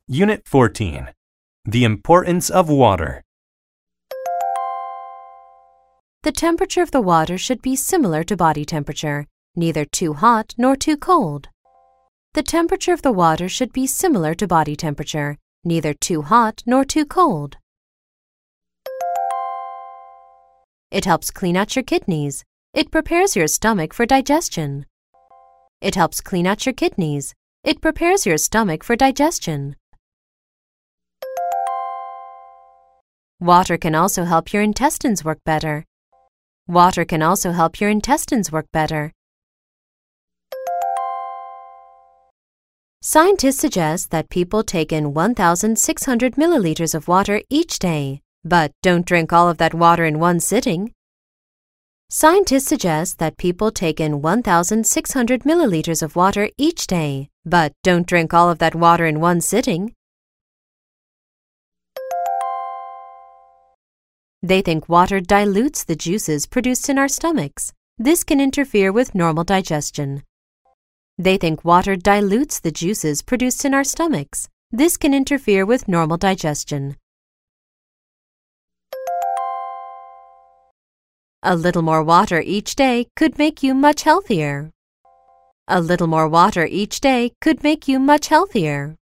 Unit 14. The importance of water. The temperature of the water should be similar to body temperature, neither too hot nor too cold. The temperature of the water should be similar to body temperature, neither too hot nor too cold. It helps clean out your kidneys. It prepares your stomach for digestion. It helps clean out your kidneys. It prepares your stomach for digestion. Water can also help your intestines work better. Water can also help your intestines work better. Scientists suggest that people take in 1,600 milliliters of water each day, but don't drink all of that water in one sitting. Scientists suggest that people take in 1,600 milliliters of water each day, but don't drink all of that water in one sitting. They think water dilutes the juices produced in our stomachs. This can interfere with normal digestion. They think water dilutes the juices produced in our stomachs. This can interfere with normal digestion. A little more water each day could make you much healthier. A little more water each day could make you much healthier.